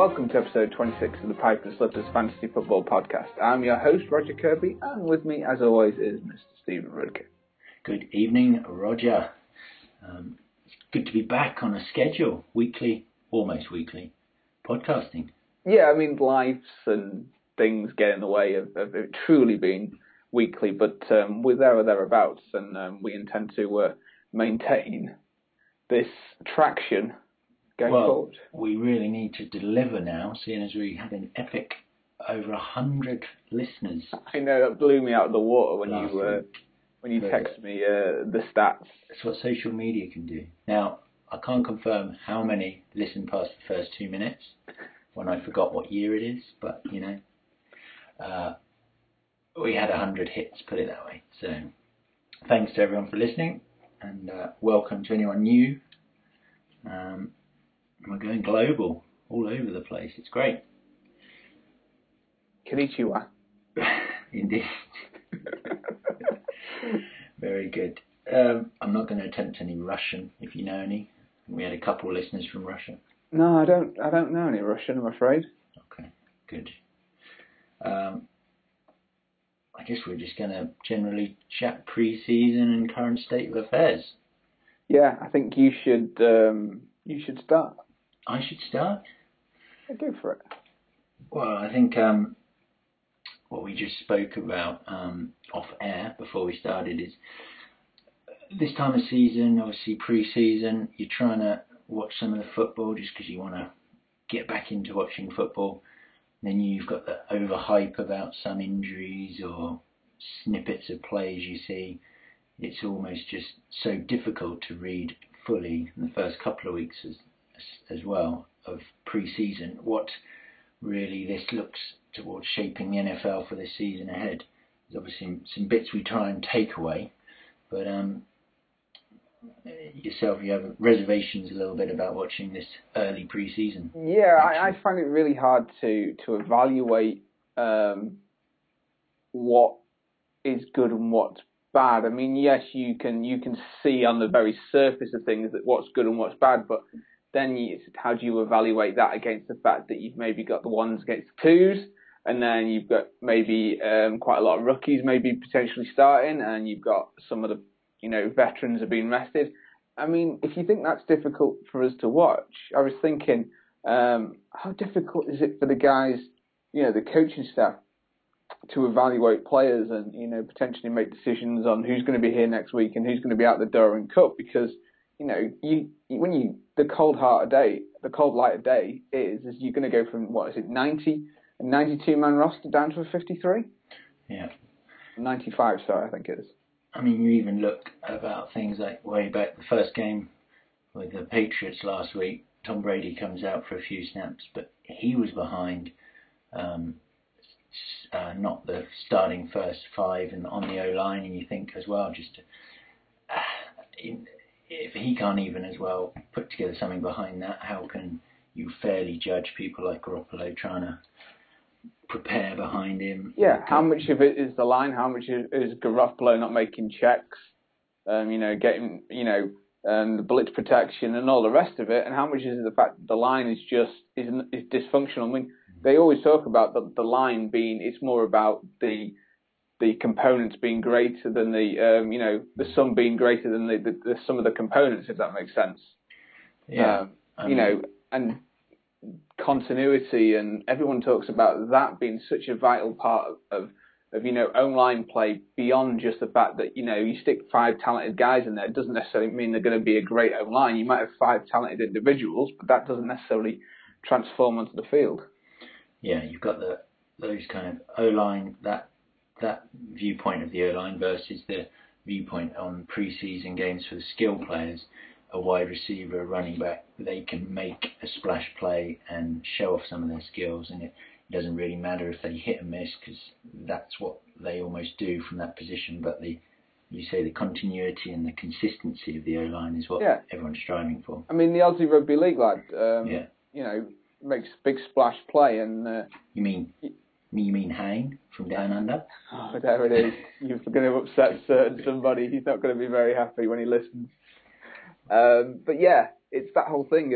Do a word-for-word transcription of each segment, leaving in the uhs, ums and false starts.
welcome to episode twenty-six of the Piper Slippers Fantasy Football Podcast. I'm your host, Roger Kirby, and with me, as always, is Mister Stephen Rudkin. Good evening, Roger. Um, it's good to be back on a schedule, weekly, almost weekly, podcasting. Yeah, I mean, lives and things get in the way of, of it truly being weekly, but um, we're there or thereabouts, and um, we intend to uh, maintain this traction going well, forward. We really need to deliver now, seeing as we had an epic over a hundred listeners. I know, that blew me out of the water when Last you uh, week. when you But texted me uh, the stats. That's what social media can do. Now, I can't confirm how many listened past the first two minutes when I forgot what year it is, but, you know, uh, we had a hundred hits, put it that way. So, thanks to everyone for listening, and uh, welcome to anyone new. Um, we're going global, all over the place. It's great. Konnichiwa. Indeed. Very good. Um, I'm not going to attempt any Russian, if you know any. We had a couple of listeners from Russia. No, I don't. I don't know any Russian, I'm afraid. Okay, good. Um, I guess we're just going to generally chat pre-season and current state of affairs. Yeah, I think you should. Um, you should start. I should start. Yeah, go for it. Well, I think um, what we just spoke about um, off air before we started is this time of season, obviously pre-season, you're trying to watch some of the football just because you want to get back into watching football. Then you've got the overhype about some injuries or snippets of plays you see. It's almost just so difficult to read fully in the first couple of weeks as as well of pre-season what really this looks towards shaping the N F L for this season ahead. There's obviously some bits we try and take away, but um, yourself, you have reservations a little bit about watching this early pre-season. Yeah, I, I find it really hard to to evaluate um, what is good and what's bad. I mean, yes, you can you can see on the very surface of things that what's good and what's bad, but then you, how do you evaluate that against the fact that you've maybe got the ones against the twos, and then you've got maybe um, quite a lot of rookies maybe potentially starting, and you've got some of the you know veterans are being rested. I mean, if you think that's difficult for us to watch, I was thinking, um, how difficult is it for the guys, you know, the coaching staff, to evaluate players and you know potentially make decisions on who's going to be here next week and who's going to be out the door in cup, because you know you when you the cold heart of day the cold light of day is is you're going to go from what is it ninety a ninety-two man roster down to a fifty-three. Yeah, ninety-five. Sorry, I think it is. I mean, you even look about things like way back the first game with the Patriots last week. Tom Brady comes out for a few snaps, but he was behind. Um, Uh, not the starting first five and on the O-line, and you think as well, just uh, in, if he can't even as well put together something behind that, how can you fairly judge people like Garoppolo trying to prepare behind him? Yeah, how much of it is the line? How much is, is Garoppolo not making checks? Um, you know, getting you know um, the blitz protection and all the rest of it, and how much is the fact that the line is just is is dysfunctional? I mean, they always talk about the, the line being, it's more about the the components being greater than the, um, you know, the sum being greater than the, the, the sum of the components, if that makes sense. Yeah. Um, you mean, know, and continuity, and everyone talks about that being such a vital part of, of, of you know, O-line play beyond just the fact that, you know, you stick five talented guys in there. It doesn't necessarily mean they're going to be a great O-line. You might have five talented individuals, but that doesn't necessarily transform onto the field. Yeah, you've got the those kind of O-line, that that viewpoint of the O-line versus the viewpoint on pre-season games for the skill players. A wide receiver, a running back, they can make a splash play and show off some of their skills, and it doesn't really matter if they hit and miss, because that's what they almost do from that position. But the you say the continuity and the consistency of the O-line is what yeah. everyone's striving for. I mean, the Aussie Rugby League lad, um, yeah. you know, makes a big splash play, and uh, you mean you mean Hayne from Down Under? Oh, there it is. You're going to upset certain somebody. He's not going to be very happy when he listens. Um, but yeah, it's that whole thing of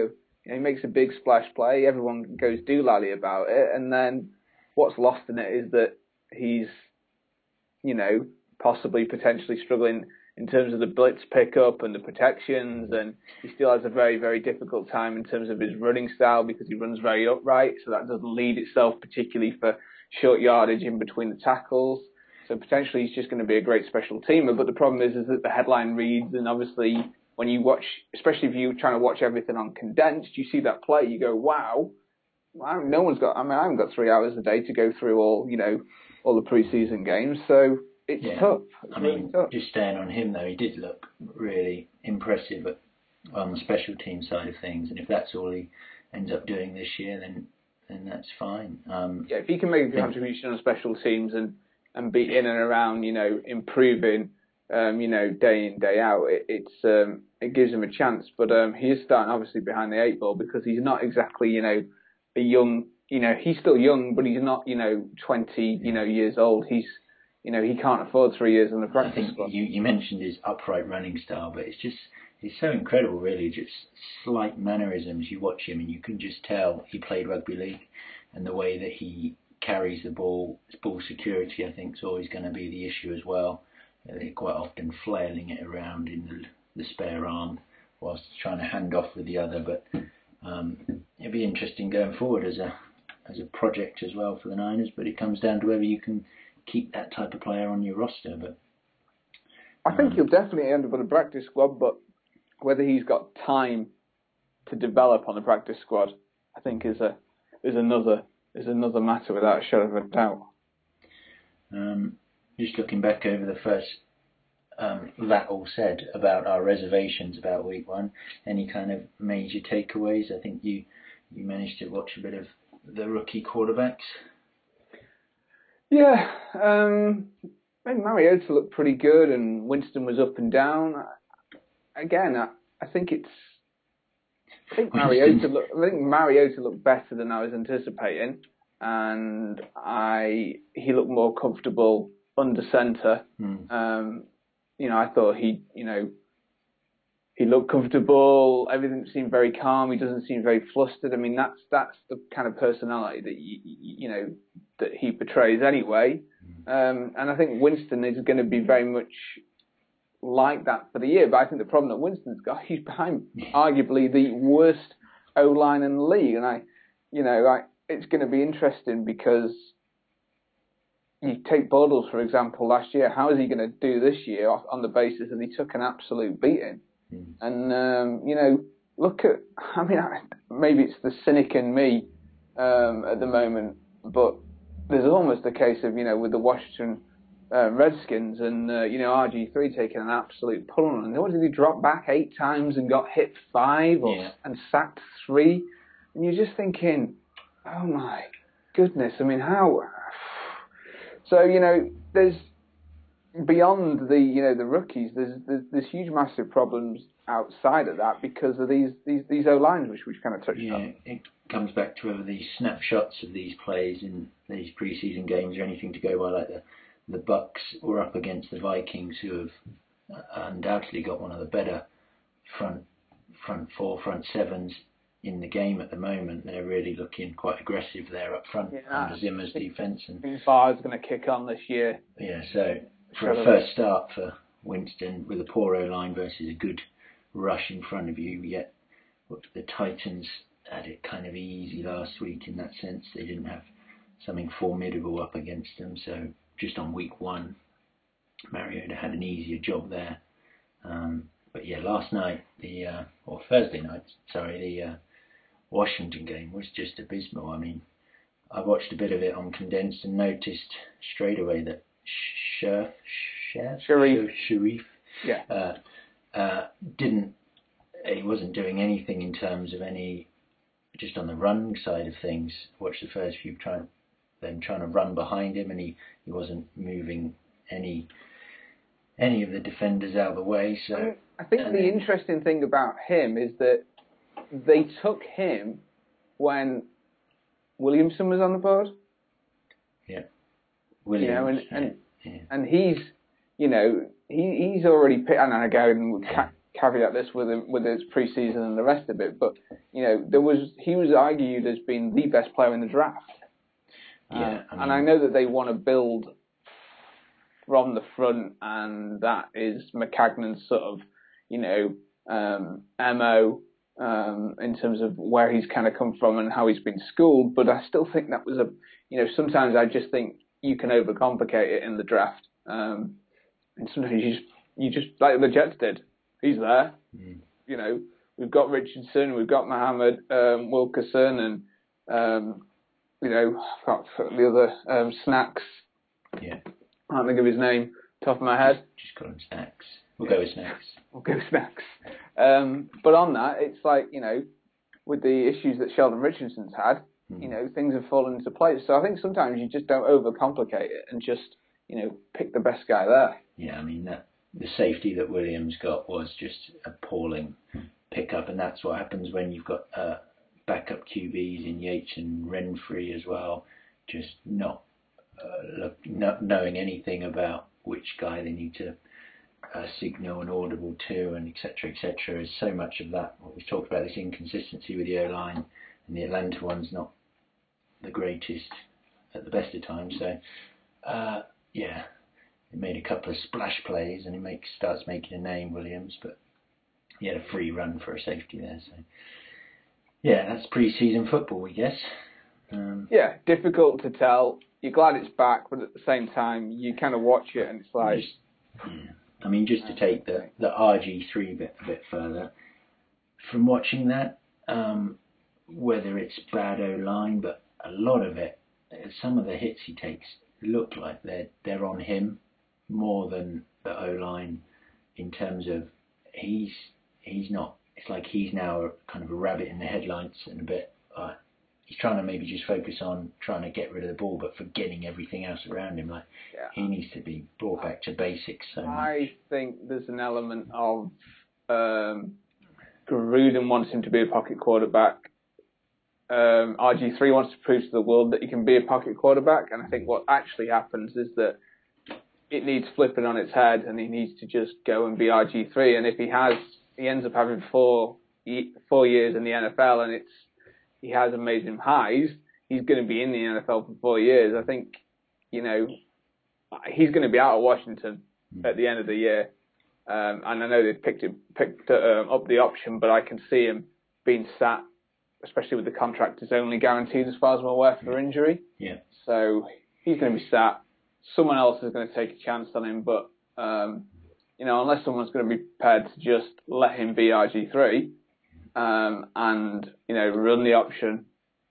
You know, he makes a big splash play. Everyone goes doolally about it, and then what's lost in it is that he's, you know, possibly potentially struggling in terms of the blitz pickup and the protections, and he still has a very, very difficult time in terms of his running style because he runs very upright, so that doesn't lead itself particularly for short yardage in between the tackles. So potentially he's just going to be a great special teamer, but the problem is, is that the headline reads, and obviously when you watch, especially if you're trying to watch everything on condensed, you see that play, you go, wow, no one's got, I mean, I haven't got three hours a day to go through all, you know, all the preseason games, so it's yeah. tough. It's I really mean, tough. just staying on him though, he did look really impressive at, on the special team side of things, and if that's all he ends up doing this year, then then that's fine. Um, yeah, if he can make a think, contribution on special teams and, and be in and around, you know, improving, um, you know, day in, day out, it, it's um, it gives him a chance. But um, he is starting obviously behind the eight ball because he's not exactly, you know, a young, you know, he's still young, but he's not, you know, twenty, you know, years old. He's, you know, he can't afford three years on the practice I think squad. you, you mentioned his upright running style, but it's just, it's so incredible really, just slight mannerisms. You watch him and you can just tell he played rugby league, and the way that he carries the ball, his ball security I think is always going to be the issue as well. They're quite often flailing it around in the, the spare arm whilst trying to hand off with the other, but um, it'll be interesting going forward as a as a project as well for the Niners, but it comes down to whether you can keep that type of player on your roster. But I think um, he'll definitely end up on the practice squad, but whether he's got time to develop on the practice squad, I think is a is another is another matter without a shadow of a doubt. Um, just looking back over the first, um, that all said about our reservations about week one, any kind of major takeaways? I think you you managed to watch a bit of the rookie quarterbacks. Yeah, um, I think Mariota looked pretty good, and Winston was up and down. Again, I, I think it's. I think Mariota looked. I think Mariota looked better than I was anticipating, and I he looked more comfortable under center. Hmm. Um, you know, I thought he, you know, he looked comfortable. Everything seemed very calm. He doesn't seem very flustered. I mean, that's that's the kind of personality that you, you know that he portrays anyway. Um, and I think Winston is going to be very much like that for the year. But I think the problem that Winston's got, he's behind arguably the worst O-line in the league. And I, you know, I, it's going to be interesting because you take Bortles, for example, last year. How is he going to do this year on the basis that he took an absolute beating? Mm. And, um, you know, look at, I mean, maybe it's the cynic in me um, at the moment, but there's almost a case of, you know, with the Washington uh, Redskins and, uh, you know, R G three taking an absolute pull on them. What did he drop back eight times and got hit five or, yeah. and sacked three? And you're just thinking, oh my goodness, I mean, how? So, you know, there's, beyond the, you know, the rookies, there's, there's, there's huge massive problems outside of that because of these, these, these O-lines, which we've kind of touched yeah, on. It comes back to whether these snapshots of these plays in these preseason games or anything to go by, like the the Bucks were up against the Vikings, who have undoubtedly got one of the better front front four, front sevens in the game at the moment. They're really looking quite aggressive there up front yeah, under Zimmer's defence. And I think Barr's going to kick on this year. Yeah, so for a first start for Winston with a poor O-line versus a good rush in front of you, yet the Titans had it kind of easy last week in that sense. They didn't have something formidable up against them, so just on week one, Mariota had an easier job there. Um, but yeah, last night, the uh, or Thursday night, sorry, the uh, Washington game was just abysmal. I mean, I watched a bit of it on condensed and noticed straight away that Sharif, Sharif, Sharif, yeah, uh, uh, didn't. He wasn't doing anything in terms of any, just on the run side of things. Watched the first few trying, them trying to run behind him, and he, he wasn't moving any any of the defenders out of the way. So I think the then, interesting thing about him is that they took him when Williamson was on the board. Yeah, Williams. You know, and yeah, and, yeah. and he's, you know, he he's already picked. And again, caveat this with him, with his preseason and the rest of it, but you know, there was he was argued as being the best player in the draft. Yeah, um, I mean, and I know that they want to build from the front, and that is McCagnon's sort of, you know, um, M O um, in terms of where he's kind of come from and how he's been schooled. But I still think that was a, you know, sometimes I just think you can overcomplicate it in the draft, um, and sometimes you just, you just like the Jets did. He's there, mm. you know. We've got Richardson, we've got Mohammed um, Wilkerson, and um, you know, I've got the other um, Snacks. Yeah. I can't think of his name, top of my head. Just call him Snacks. We'll go with Snacks. We'll go with Snacks. Um, but on that, it's like, you know, with the issues that Sheldon Richardson's had, mm. you know, things have fallen into place. So I think sometimes you just don't overcomplicate it and just, you know, pick the best guy there. Yeah, I mean, that, the safety that Williams got was just appalling pickup, and that's what happens when you've got uh, backup Q Bs in Yates and Renfrey as well, just not Uh, look, not knowing anything about which guy they need to uh, signal and audible to, and et cetera, et cetera. Is so much of that. What we've talked about, this inconsistency with the O line, and the Atlanta one's not the greatest at the best of times. So, uh, yeah, he made a couple of splash plays, and he makes starts making a name, Williams, but he had a free run for a safety there. So, yeah, that's pre-season football, I guess. Um, yeah, difficult to tell. You're glad it's back, but at the same time, you kind of watch it and it's like... Just, yeah. I mean, just to take the, the R G three bit a bit further, from watching that, um, whether it's bad O-line, but a lot of it, some of the hits he takes look like they're, they're on him more than the O-line, in terms of he's he's not... It's like he's now a, kind of a rabbit in the headlights and a bit... Uh, he's trying to maybe just focus on trying to get rid of the ball, but forgetting everything else around him. Like, yeah. He needs to be brought back to basics so much. I think there's an element of um, Gruden wants him to be a pocket quarterback. Um, R G three wants to prove to the world that he can be a pocket quarterback, and I think what actually happens is that it needs flipping on its head, and he needs to just go and be R G three. And if he has, he ends up having four four years in the N F L, and it's he has amazing highs, he's going to be in the N F L for four years. I think, you know, he's going to be out of Washington at the end of the year. Um, and I know they've picked, it, picked um, up the option, but I can see him being sat, especially with the contract is only guaranteed, as far as I'm aware, for injury. Yeah. So he's going to be sat. Someone else is going to take a chance on him, but, um, you know, unless someone's going to be prepared to just let him be R G three, Um, and, you know, run the option,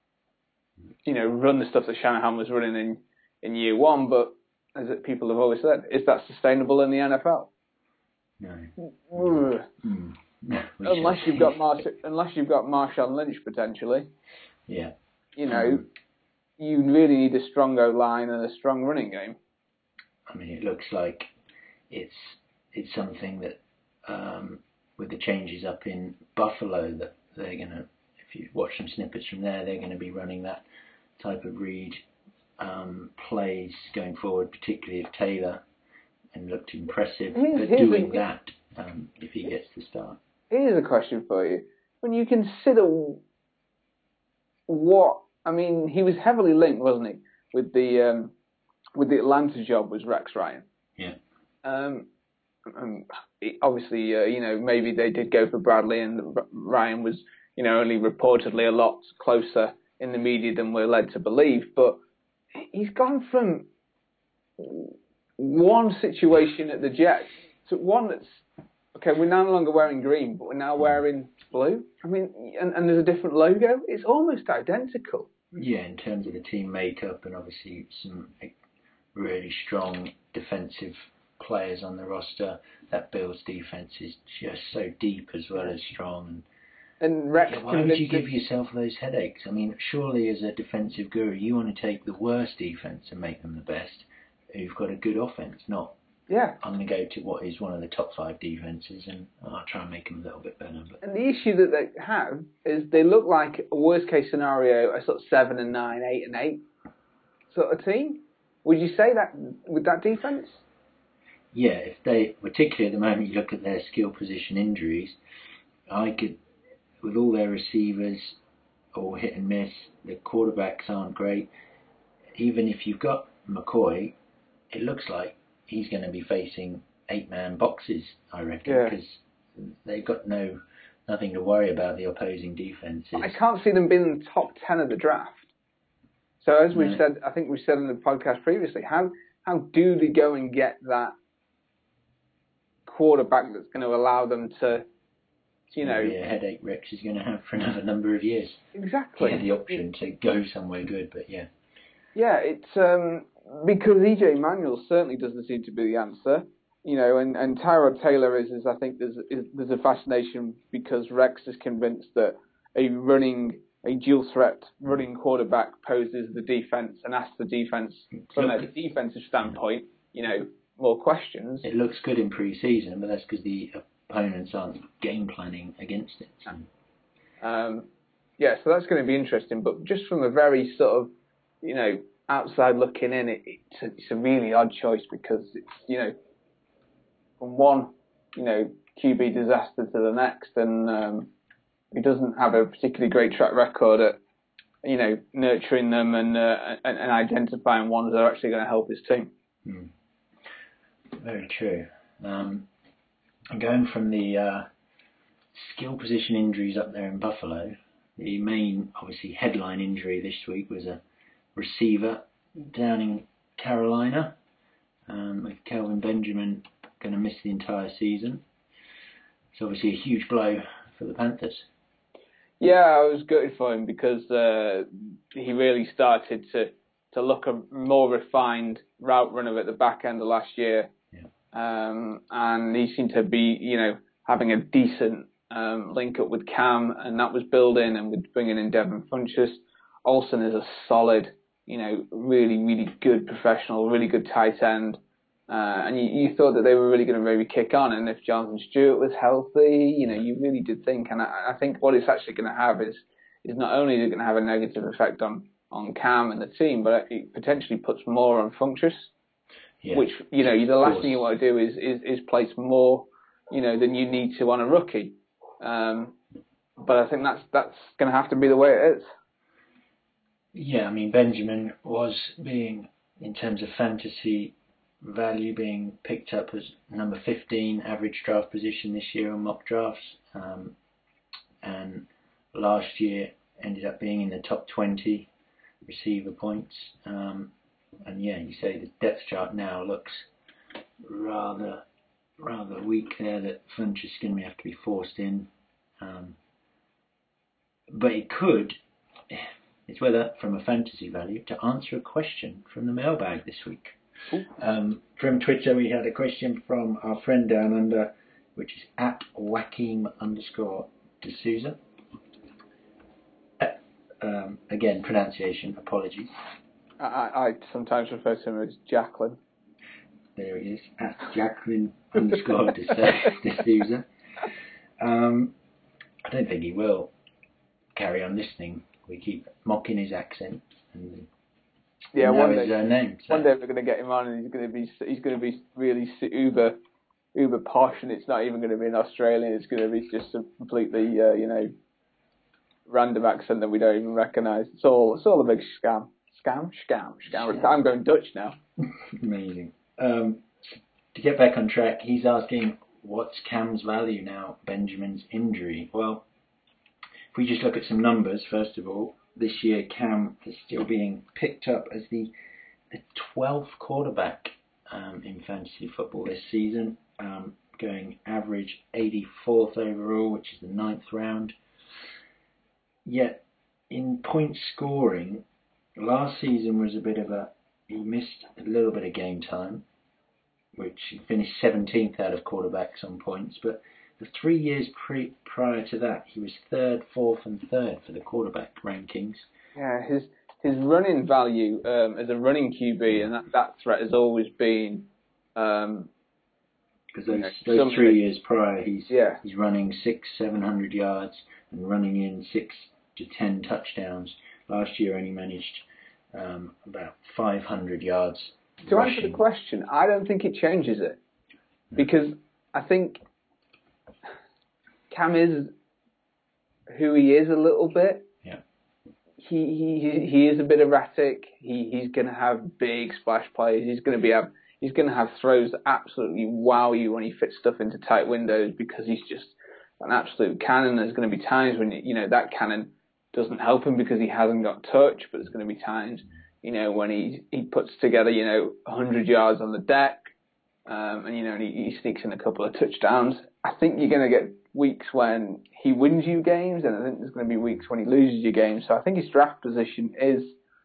you know, run the stuff that Shanahan was running in, in year one. But as it, people have always said, is that sustainable in the N F L? No. Mm. Mm. No, unless you've got Mar- unless you've got Marshawn Lynch potentially. Yeah. You know, mm. you really need a strong O-line and a strong running game. I mean, it looks like it's it's something that. Um, with the changes up in Buffalo, that they're going to, if you watch some snippets from there, they're going to be running that type of read um, plays going forward, particularly if Taylor, and looked impressive here's, at here's doing a, that um, if he gets to start. Here's a question for you. When you consider what, I mean, he was heavily linked, wasn't he, with the um, with the Atlanta job, was Rex Ryan. Yeah. Um, Um, obviously, uh, you know, maybe they did go for Bradley, and Ryan was, you know, only reportedly a lot closer in the media than we're led to believe. But he's gone from one situation at the Jets to one that's, okay, we're no longer wearing green, but we're now wearing blue. I mean, and, and there's a different logo. It's almost identical. Yeah, in terms of the team makeup, and obviously some really strong defensive players on the roster. That Bills defense is just so deep as well as strong. And Rex, yeah, why would you give yourself those headaches? I mean, surely as a defensive guru, you want to take the worst defense and make them the best. Who've got a good offense, not. Yeah. I'm going to go to what is one of the top five defenses, and I'll try and make them a little bit better. But. And the issue that they have is they look like a worst case scenario, a sort of seven and nine, eight and eight sort of team. Would you say that with that defense? yeah, if they, particularly at the moment, you look at their skill position injuries, I could, with all their receivers or hit and miss, the quarterbacks aren't great. Even if you've got McCoy, it looks like he's going to be facing eight-man boxes, I reckon, because yeah. they've got no nothing to worry about the opposing defenses. I can't see them being in the top ten of the draft. So as we've no. said, I think we said in the podcast previously, how how do they go and get that quarterback that's going to allow them to, you know, be a headache Rex is going to have for another number of years. Exactly. He had the option to go somewhere good, but yeah. Yeah, it's um, because E J Manuel certainly doesn't seem to be the answer. You know, and, and Tyrod Taylor is, is I think there's is, there's a fascination because Rex is convinced that a running, a dual threat running quarterback poses the defense and asks the defense from a defensive standpoint, you know, more questions. It looks good in pre-season, but that's because the opponents aren't game planning against it. So. Um, yeah, so that's going to be interesting. But just from a very sort of, you know, outside looking in, it, it's, a, it's a really odd choice because it's, you know, from one, you know, Q B disaster to the next, and um, he doesn't have a particularly great track record at, you know, nurturing them and uh, and, and identifying ones that are actually going to help his team. Hmm. Very true. Um, going from the uh, skill position injuries up there in Buffalo, the main, obviously, headline injury this week was a receiver down in Carolina, um, with Kelvin Benjamin going to miss the entire season. It's obviously a huge blow for the Panthers. Yeah, I was gutted for him because uh, he really started to, to look a more refined route runner at the back end of last year. Yeah. Um, and he seemed to be, you know, having a decent um, link up with Cam, and that was building, and with bringing in Devin Funchess. Olsen is a solid, you know, really, really good professional, really good tight end. Uh, and you, you thought that they were really going to maybe kick on, and if Jonathan Stewart was healthy, you know, you really did think. And I, I think what it's actually going to have is is not only is it going to have a negative effect on, on Cam and the team, but it potentially puts more on Funchess, yeah. which, you know, the last thing you want to do is, is, is place more, you know, than you need to on a rookie. Um, but I think that's that's going to have to be the way it is. Yeah, I mean, Benjamin was being, in terms of fantasy value, being picked up as number fifteen average draft position this year on mock drafts, um, and last year ended up being in the top twenty receiver points. Um, and yeah, you say the depth chart now looks rather rather weak there, that Funch is going to have to be forced in. Um, but it could, it's whether, from a fantasy value, to answer a question from the mailbag this week. Um, from Twitter, we had a question from our friend down under, which is at Joaquim underscore D'Souza. Uh, um, again, pronunciation, apologies. I, I sometimes refer to him as Jacqueline. There he is, at Jacqueline underscore D'Souza. Um, I don't think he will carry on listening. We keep mocking his accent and yeah, one day, his own name. So. One day we're going to get him on, and he's going to be he's going to be really uber uber posh, and it's not even going to be an Australian. It's going to be just a completely uh, you know random accent that we don't even recognise. It's all it's all a big scam, scam, scam, scam. I'm going Dutch now. Amazing. Um, to get back on track, he's asking, what's Cam's value now, Benjamin's injury? Well, if we just look at some numbers, first of all, this year Cam is still being picked up as the, the twelfth quarterback um, in fantasy football this season, um, going average eighty-fourth overall, which is the ninth round. Yet, in point scoring, last season was a bit of a, he missed a little bit of game time, which he finished seventeenth out of quarterbacks on points, but the three years pre- prior to that, he was third, fourth, and third for the quarterback rankings. Yeah, his his running value um, as a running Q B, and that, that threat has always been. Um, because those, those three years prior, he's yeah. he's running six, seven hundred yards and running in six to ten touchdowns. Last year, only managed um, about five hundred yards. To rushing. answer the question, I don't think it changes it. because I think Cam is who he is a little bit. Yeah. He he he is a bit erratic. He he's going to have big splash plays. He's going to be have he's going to have throws that absolutely wow you when he fits stuff into tight windows because he's just an absolute cannon. There's going to be times when you know that cannon doesn't help him because he hasn't got touch, but there's going to be times you know when he he puts together you know one hundred yards on the deck, um, and you know and he, he sneaks in a couple of touchdowns. I think you're going to get weeks when he wins you games, and I think there's going to be weeks when he loses you games. So I think his draft position is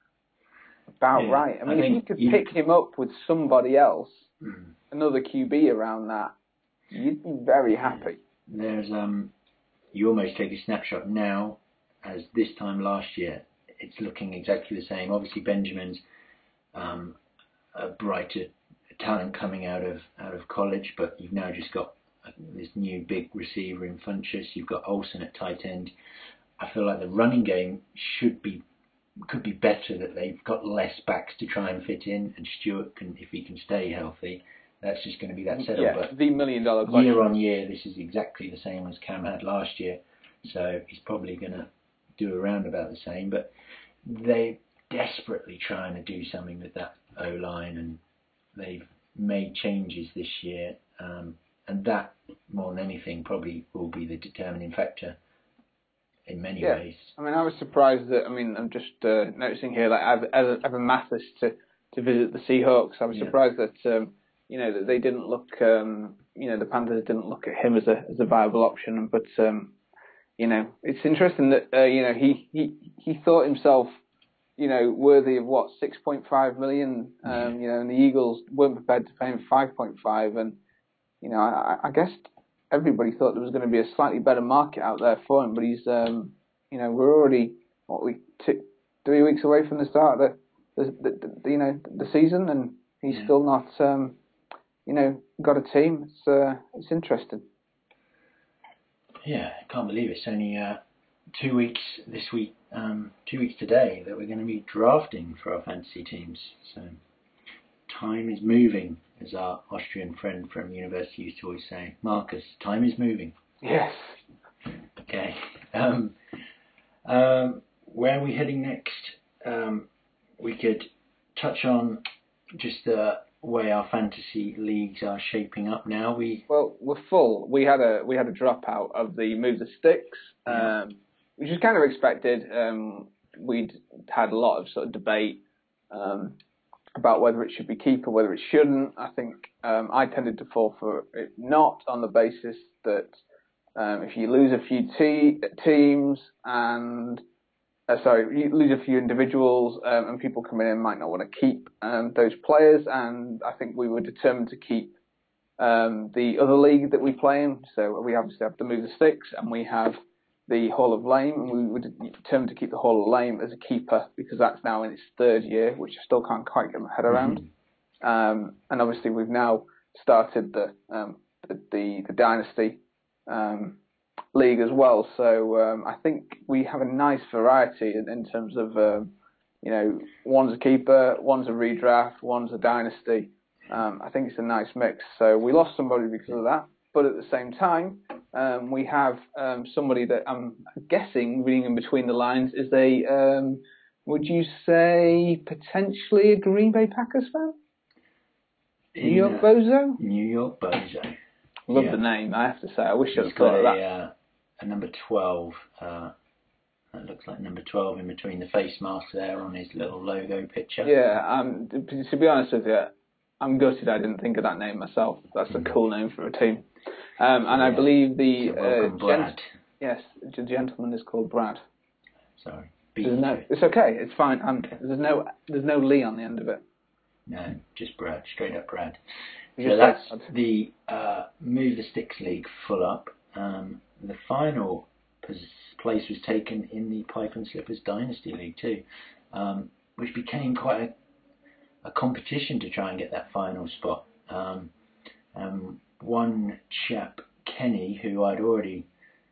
about yeah, right. I mean, I if you could you... pick him up with somebody else, mm. another Q B around that, you'd be very happy. There's um, you almost take a snapshot now, as this time last year, it's looking exactly the same. Obviously, Benjamin's um, a brighter talent coming out of out of college, but you've now just got this new big receiver in Funchess. You've got Olsen at tight end. I feel like the running game should be could be better, that they've got less backs to try and fit in, and Stewart can, if he can stay healthy, that's just going to be that setup. Yeah, but the million dollar question. Year on year, this is exactly the same as Cam had last year, so he's probably going to do around about the same. But they're desperately trying to do something with that O-line, and they've made changes this year. Um, And that, more than anything, probably will be the determining factor in many yeah. ways. I mean, I was surprised that, I mean, I'm just uh, noticing here, like, Evan, Evan Mathis to, to visit the Seahawks. I was Yeah. surprised that, um, you know, that they didn't look, um, you know, the Panthers didn't look at him as a as a viable option. But, um, you know, it's interesting that, uh, you know, he, he, he thought himself, you know, worthy of what, six point five million, um, yeah. you know, and the Eagles weren't prepared to pay him five point five. And, you know, I, I guess everybody thought there was going to be a slightly better market out there for him, but he's, um, you know, we're already what we t- three weeks away from the start of the, the, the, the you know, the season, and he's yeah. still not, um, you know, got a team. It's uh, it's interesting. Yeah, I can't believe it's only uh, two weeks this week, um, two weeks today that we're going to be drafting for our fantasy teams. So time is moving, as our Austrian friend from university used to always say. Marcus, time is moving. Yes. Okay. Um, um, where are we heading next? Um, we could touch on just the way our fantasy leagues are shaping up now. We well, we're full. We had a we had a dropout of the Move the Sticks, yeah. um, which was kind of expected. Um, we'd had a lot of sort of debate. Um, about whether it should be keeper, whether it shouldn't. I think um, I tended to fall for it not, on the basis that um, if you lose a few te- teams and uh, sorry, you lose a few individuals um, and people coming in might not want to keep um, those players. And I think we were determined to keep um, the other league that we play in. So we obviously have to Move the Sticks, and we have the Hall of Lame, and we were determined to keep the Hall of Lame as a keeper because that's now in its third year, which I still can't quite get my head around. Mm-hmm. Um, and obviously we've now started the um, the, the, the Dynasty um, League as well. So um, I think we have a nice variety in, in terms of, um, you know, one's a keeper, one's a redraft, one's a Dynasty. Um, I think it's a nice mix. So we lost somebody because of that. But at the same time, um, we have um, somebody that I'm guessing, reading in between the lines, is a, um, would you say, potentially a Green Bay Packers fan? In, New York uh, Bozo? New York Bozo. Love yeah. the name, I have to say. I wish I'd He's thought got of a, that. uh, a number twelve. Uh, that looks like number twelve in between the face mask there on his little logo picture. Yeah, um, to, to be honest with you, I'm gutted I didn't think of that name myself. That's a cool name for a team. Um, and yeah. I believe the so welcome, uh, Brad. Gent- yes, the gentleman is called Brad. Sorry, there's no, it's okay. It's fine. Um, there's no, there's no Lee on the end of it. No, just Brad, straight up Brad. You So that's the uh, Move the Sticks League full up. Um, the final pos- place was taken in the Pipe and Slippers Dynasty League too, um, which became quite a, a competition to try and get that final spot. Um, um, one chap, Kenny, who I'd already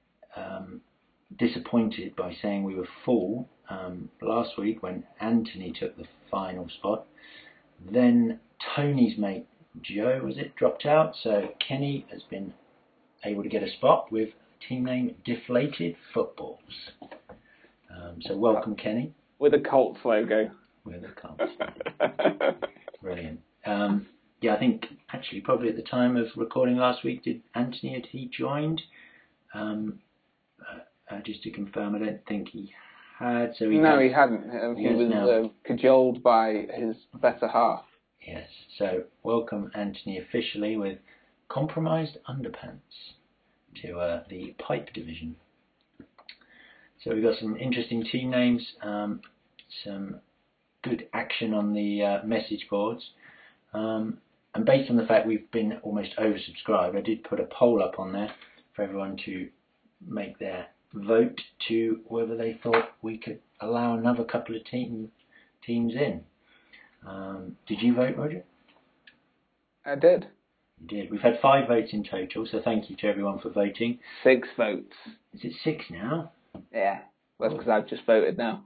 um, disappointed by saying we were full um, last week when Anthony took the final spot. Then Tony's mate Joe, was it, dropped out. So Kenny has been able to get a spot with team name Deflated Footballs. Um, so welcome, Kenny. With a Colts logo. With a Colts logo. Brilliant. Um, yeah, I think actually probably at the time of recording last week, did Anthony, had he joined? Um, uh, uh, just to confirm, I don't think he had. So he No, has, he hadn't. Um, he, he was uh, cajoled by his better half. Yes. So welcome, Anthony, officially with Compromised Underpants to uh, the Pipe Division. So we've got some interesting team names, um, some good action on the uh, message boards. Um, and based on the fact we've been almost oversubscribed, I did put a poll up on there for everyone to make their vote to whether they thought we could allow another couple of team, teams in. Um, did you vote, Roger? I did. You did. We've had five votes in total, so thank you to everyone for voting. Six votes. Is it six now? Yeah, that's because I've just voted now.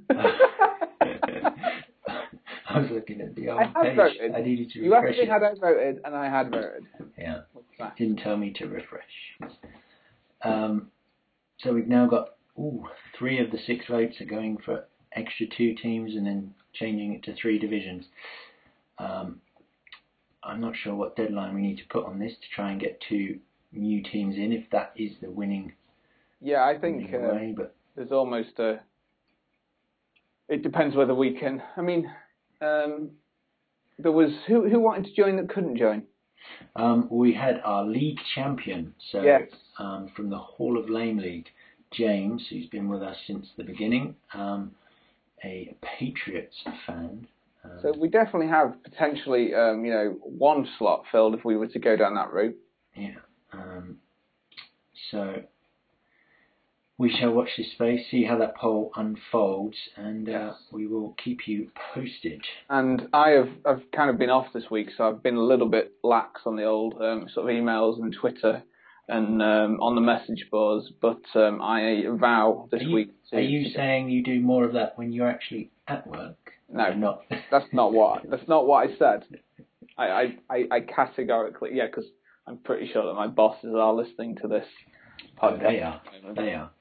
I was looking at the old I have page. voted. I needed to you refresh asked me it. had I voted, and I had voted. Yeah. What's that? Didn't tell me to refresh. Um, so we've now got ooh, three of the six votes are going for extra two teams and then changing it to three divisions. Um, I'm not sure what deadline we need to put on this to try and get two new teams in, if that is the winning. Yeah, I think uh, way, but there's almost a. It depends whether we can. I mean, um, there was who who wanted to join that couldn't join. Um, we had our league champion, so yes. um, from the Hall of Lame League, James, who's been with us since the beginning, um, a Patriots fan. Um, so we definitely have potentially, um, you know, one slot filled if we were to go down that route. Yeah. Um, so we shall watch this space, see how that poll unfolds, and yes. uh, we will keep you posted. And I have I've kind of been off this week, so I've been a little bit lax on the old um, sort of emails and Twitter and um, on the message boards. But um, I vow this are you, week. To, are you to saying you do more of that when you're actually at work? No, not. that's not what that's not what I said. I I, I, I categorically yeah, because I'm pretty sure that my bosses are listening to this podcast. Oh, they are. They are.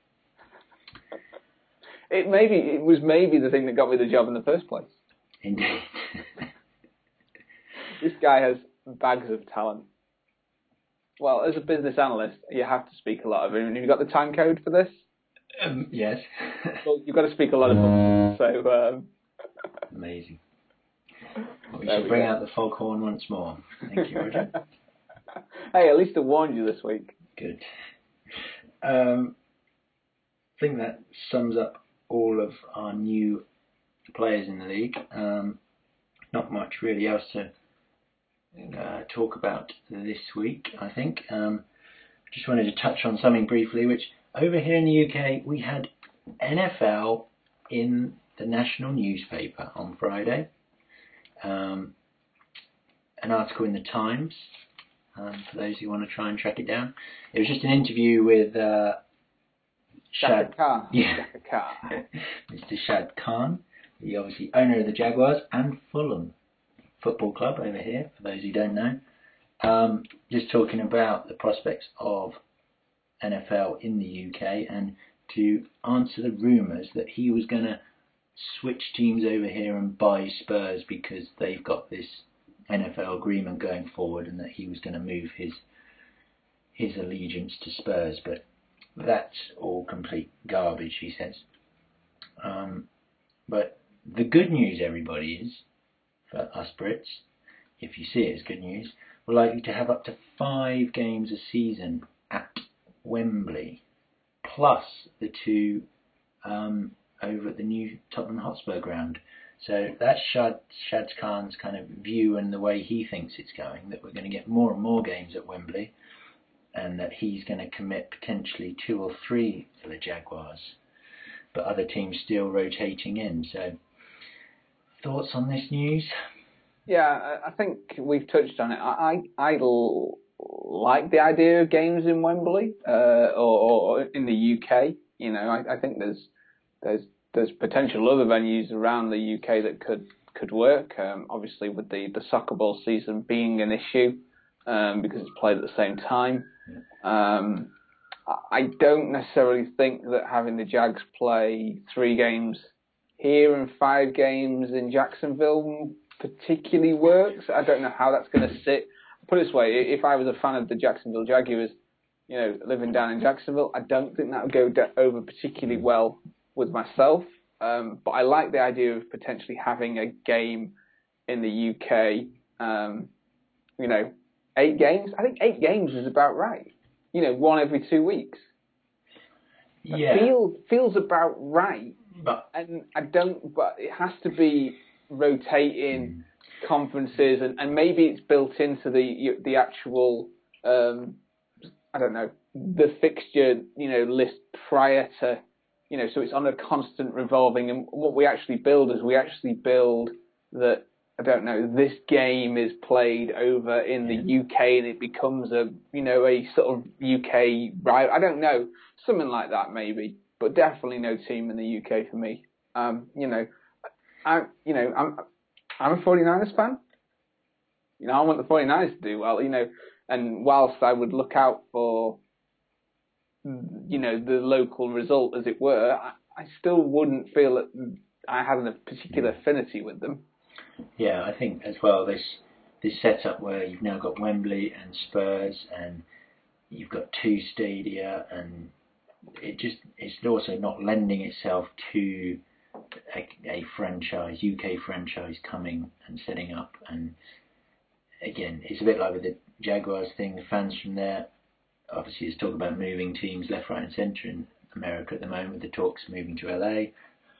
It maybe it was maybe the thing that got me the job in the first place. Indeed. This guy has bags of talent. Well, as a business analyst, you have to speak a lot of it. Have you got the time code for this? Um, yes. Well, you've got to speak a lot of them. So um... amazing. Well, we there should we bring go. out the foghorn once more. Thank you, Roger. Hey, at least I warned you this week. Good. Um, I think that sums up all of our new players in the league. Um, not much really else to uh, talk about this week, I think. Um, just wanted to touch on something briefly, which over here in the U K we had N F L in the national newspaper on Friday. Um, an article in the Times, um, for those who want to try and track it down. It was just an interview with uh, Shad Khan. Yeah. Khan. Mister Shad Khan, the obviously owner of the Jaguars and Fulham Football Club over here, for those who don't know. Um, just talking about the prospects of N F L in the U K and to answer the rumours that he was going to switch teams over here and buy Spurs because they've got this N F L agreement going forward, and that he was going to move his his allegiance to Spurs. But that's all complete garbage, he says. Um, but the good news, everybody, is, for us Brits, if you see it as good news, we're likely to have up to five games a season at Wembley, plus the two um, over at the new Tottenham Hotspur ground. So that's Shad, Shad Khan's kind of view and the way he thinks it's going, that we're going to get more and more games at Wembley, and that he's going to commit potentially two or three for the Jaguars, but other teams still rotating in. So thoughts on this news? Yeah, I think we've touched on it. I I, I l- like the idea of games in Wembley uh, or, or in the U K. You know, I, I think there's there's there's potential other venues around the U K that could could work. Um, obviously, with the, the soccer ball season being an issue um, because it's played at the same time. Um, I don't necessarily think that having the Jags play three games here and five games in Jacksonville particularly works. I don't know how that's going to sit. Put it this way, if I was a fan of the Jacksonville Jaguars, you know, living down in Jacksonville, I don't think that would go over particularly well with myself. Um, but I like the idea of potentially having a game in the U K. Um, you know, eight games. I think eight games is about right. You know, one every two weeks. That Yeah. feels feels about right. But and I don't. But it has to be rotating mm. conferences, and, and maybe it's built into the the actual. Um, I don't know, the fixture, you know, list prior to, you know, so it's on a constant revolving. And what we actually build is we actually build that, I don't know, this game is played over in the U K and it becomes a, you know, a sort of U K rival. I don't know, something like that maybe, but definitely no team in the U K for me. Um, you know, I, you know, I'm, I'm a 49ers fan. You know, I want the 49ers to do well, you know, and whilst I would look out for, you know, the local result, as it were, I, I still wouldn't feel that I had a particular affinity with them. Yeah, I think as well, this this setup where you've now got Wembley and Spurs, and you've got two stadia, and it just it's also not lending itself to a, a franchise, U K franchise coming and setting up. And again, it's a bit like with the Jaguars thing. The fans from there, obviously, it's talk about moving teams left, right, and centre in America at the moment, with the talks moving to L A.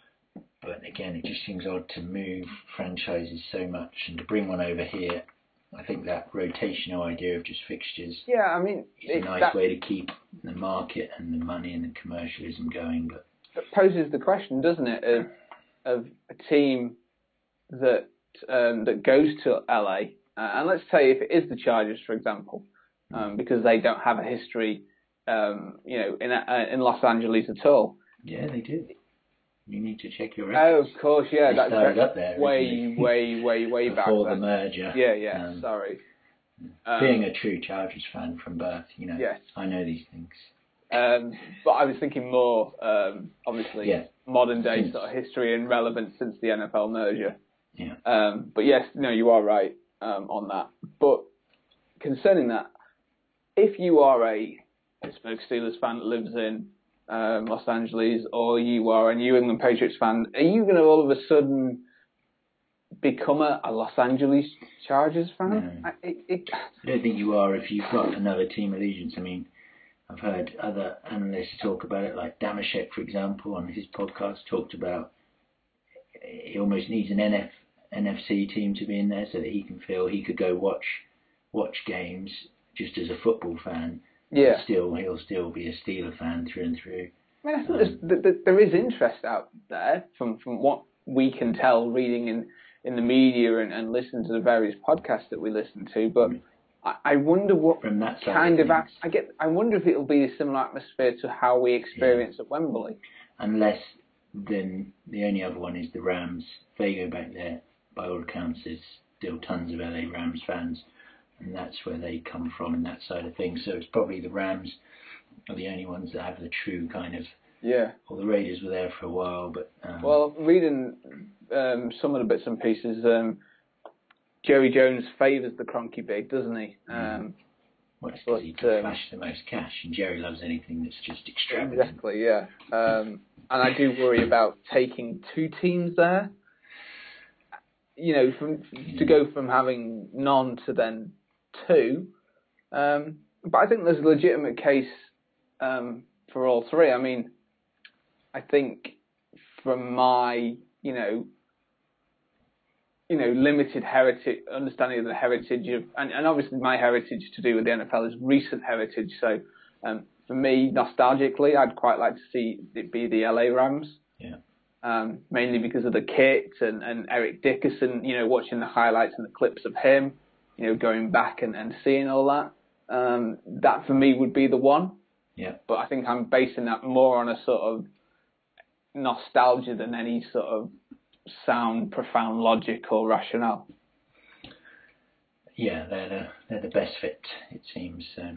But again, it just seems odd to move franchises so much and to bring one over here. I think that rotational idea of just fixtures, yeah, I mean, is a nice that, way to keep the market and the money and the commercialism going. But it poses the question, doesn't it, of of a team that um, that goes to L A, uh, and let's say if it is the Chargers, for example, um, because they don't have a history, um, you know, in uh, in Los Angeles at all. Yeah, they do. You need to check your records. Oh, of course, yeah. They that's started up there way, way, way, way back before then. the merger. Yeah, yeah. Um, sorry. Being Um, a true Chargers fan from birth, you know, yes. I know these things. Um, but I was thinking more, um, obviously, yeah. modern day since, sort of history and relevance since the N F L merger. Yeah. Um, but yes, no, you are right um, on that. But concerning that, if you are a Pittsburgh Steelers fan that lives in um, Los Angeles, or you are a New England Patriots fan, are you going to all of a sudden become a, a Los Angeles Chargers fan? No. I, it, it... I don't think you are if you've got another team allegiance. I mean, I've heard other analysts talk about it, like Damashek, for example, on his podcast, talked about he almost needs an N F, N F C team to be in there so that he can feel he could go watch watch games just as a football fan. Yeah. Still, he'll still be a Steeler fan through and through. I mean, I think um, there's, there, there is interest out there from, from what we can tell reading in, in the media and, and listening to the various podcasts that we listen to. But mm. I, I wonder what from that kind of, of act, I get. I wonder if it'll be a similar atmosphere to how we experience yeah. at Wembley. Unless then the only other one is the Rams. They go back there. By all accounts, there's still tons of L A Rams fans. And that's where they come from and that side of things. So it's probably the Rams are the only ones that have the true kind of... Yeah. Well, the Raiders were there for a while, but... Um, well, reading um, some of the bits and pieces, um, Jerry Jones favours the Kroenke big, doesn't he? Um, well, it's because he can um, flash the most cash, and Jerry loves anything that's just extravagant. Exactly, yeah. Um, and I do worry about taking two teams there. You know, from, yeah. to go from having none to then two. Um, but I think there's a legitimate case um, for all three. I mean, I think from my, you know, you know, limited heritage, understanding of the heritage of, and, and obviously my heritage to do with the N F L is recent heritage. So um, for me, nostalgically, I'd quite like to see it be the L A Rams. Yeah. Um, mainly because of the kit and, and Eric Dickerson, you know, watching the highlights and the clips of him, you know, going back and, and seeing all that. Um, that for me would be the one. Yeah. But I think I'm basing that more on a sort of nostalgia than any sort of sound, profound logic or rationale. Yeah, they're the, they're the best fit, it seems. So,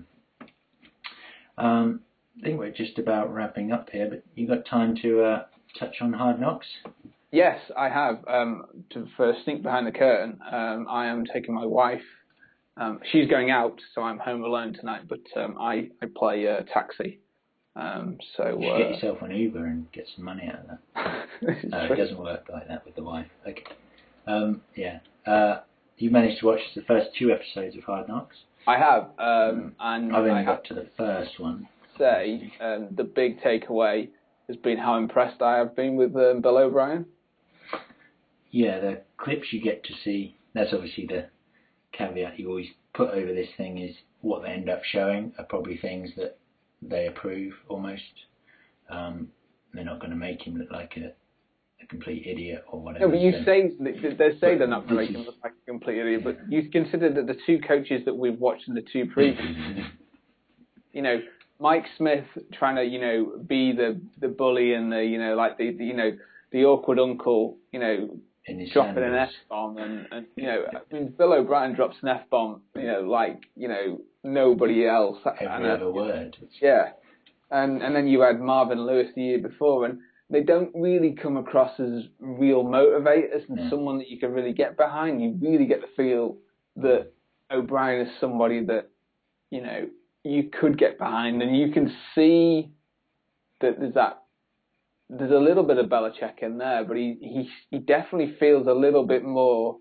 um, I think we're just about wrapping up here, but you got time to uh, touch on Hard Knocks? Yes, I have. Um, to first sneak behind the curtain, um, I am taking my wife. Um, she's going out, so I'm home alone tonight. But um, I I play uh, taxi. Um, so you should uh, get yourself an Uber and get some money out of that. No, it doesn't work like that with the wife. Okay. Um, yeah. Uh, you managed to watch the first two episodes of Hard Knocks? I have, um, and I've only I got to the first one. Say um, the big takeaway has been how impressed I have been with um, Bill O'Brien. Yeah, the clips you get to see, that's obviously the caveat you always put over this thing, is what they end up showing are probably things that they approve almost. Um, they're not going to make him look like a, a complete idiot or whatever. No, but you so. say they say they're not going to make is, him look like a complete idiot, yeah. But you consider that the two coaches that we've watched in the two previous, you know, Mike Smith trying to, you know, be the, the bully and the, you know, like the, the you know, the awkward uncle, you know, dropping sandals. An F-bomb and, and, you know, I mean, Bill O'Brien drops an F-bomb, you know, like, you know, nobody else. Every and, other uh, word. Yeah. And and then you had Marvin Lewis the year before, and they don't really come across as real motivators and yeah. someone that you can really get behind. You really get the feel that O'Brien is somebody that, you know, you could get behind, and you can see that there's that there's a little bit of Belichick in there, but he he he definitely feels a little bit more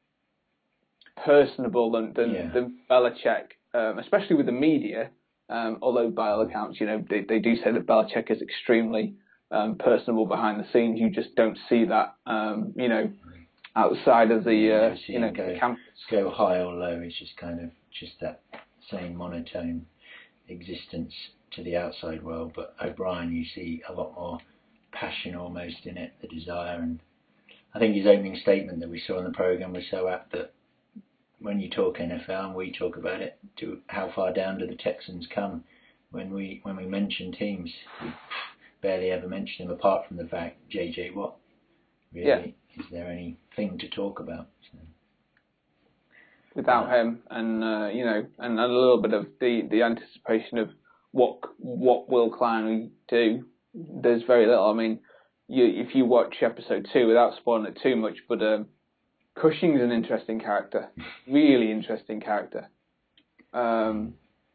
personable than than, yeah. than Belichick, um, especially with the media. Um, although by all accounts, you know, they they do say that Belichick is extremely um, personable behind the scenes. You just don't see that, um, you know, outside of the uh, you know go, the campus. Go high or low. It's just kind of just that same monotone existence to the outside world, but O'Brien, you see a lot more passion almost in it, the desire, and I think his opening statement that we saw on the programme was so apt that when you talk N F L and we talk about it, to how far down do the Texans come when we when we mention teams, we barely ever mention them apart from the fact J J Watt. Really, yeah. Is there anything to talk about? So. Without him, and uh, you know, and a little bit of the, the anticipation of what what will Clowney do. There's very little. I mean, you if you watch episode two without spoiling it too much, but um, Cushing's an interesting character, really interesting character. Um,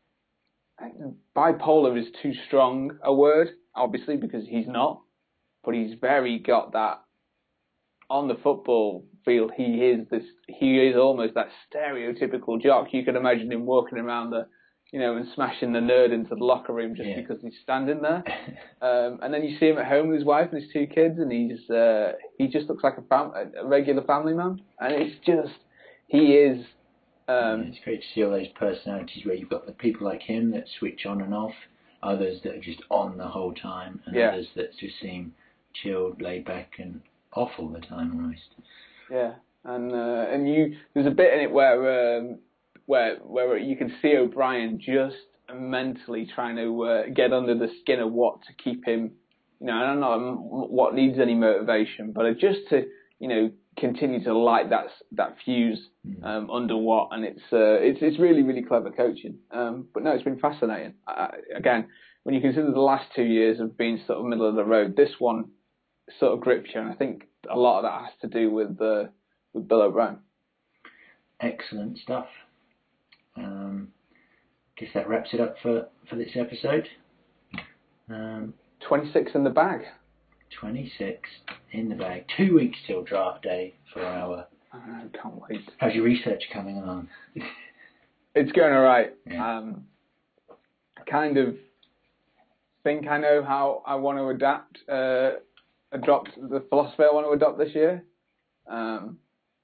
bipolar is too strong a word, obviously, because he's not, but he's very got that. On the football field, he is this. He is almost that stereotypical jock. You can imagine him walking around the, you know, and smashing the nerd into the locker room just yeah. because he's standing there. Um, and then you see him at home with his wife and his two kids, and he's uh, he just looks like a, fam- a regular family man. And it's just he is. Um, yeah, it's great to see all those personalities where you've got the people like him that switch on and off, others that are just on the whole time, and yeah. others that just seem chilled, laid back, and off all the time almost. Yeah, and uh, and you there's a bit in it where um, where where you can see O'Brien just mentally trying to uh, get under the skin of Watt to keep him, you know, I don't know what needs any motivation, but just to, you know, continue to light that that fuse um, under Watt, and it's uh, it's it's really really clever coaching. Um, but no, it's been fascinating. Uh, again, when you consider the last two years of being sort of middle of the road, this one sort of grips you, and I think a lot of that has to do with uh, with Bill O'Brien. Excellent stuff. Um, guess that wraps it up for, for this episode. Um, twenty-six in the bag. twenty-six in the bag. Two weeks till draft day for our. I can't wait. How's your research coming along? It's going all right. Yeah. Um, I kind of think I know how I want to adapt. Uh, adopt the philosophy I want to adopt this year. Um,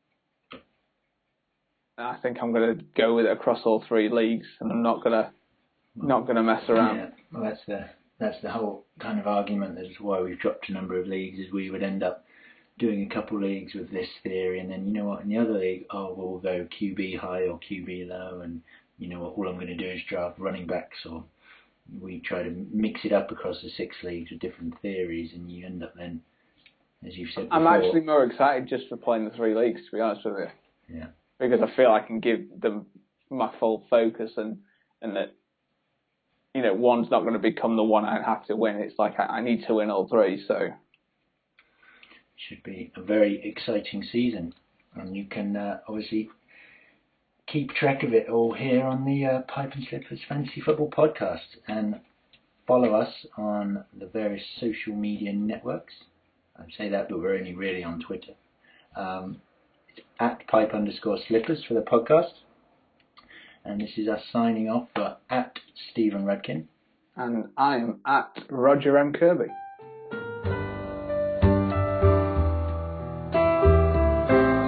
I think I'm going to go with it across all three leagues, and I'm not going to well, not going to mess around. Yeah, well, that's the that's the whole kind of argument. That's why we've dropped a number of leagues, is we would end up doing a couple leagues with this theory, and then you know what, in the other league, oh, we'll go Q B high or Q B low, and you know what, all I'm going to do is draft running backs, or we try to mix it up across the six leagues with different theories, and you end up then as you've said before. I'm actually more excited just for playing the three leagues, to be honest with you. Yeah. Because I feel I can give them my full focus, and, and that, you know, one's not going to become the one I have to win. It's like I, I need to win all three, so... Should be a very exciting season. And you can uh, obviously keep track of it all here on the uh, Pipe and Slippers Fantasy Football Podcast. And follow us on the various social media networks. I'd say that, but we're only really on Twitter. Um, it's at pipe underscore slippers for the podcast. And this is us signing off for at Stephen Rudkin. And I'm at Roger M. Kirby.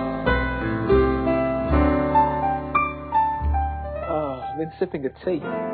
Oh, I've been sipping a tea.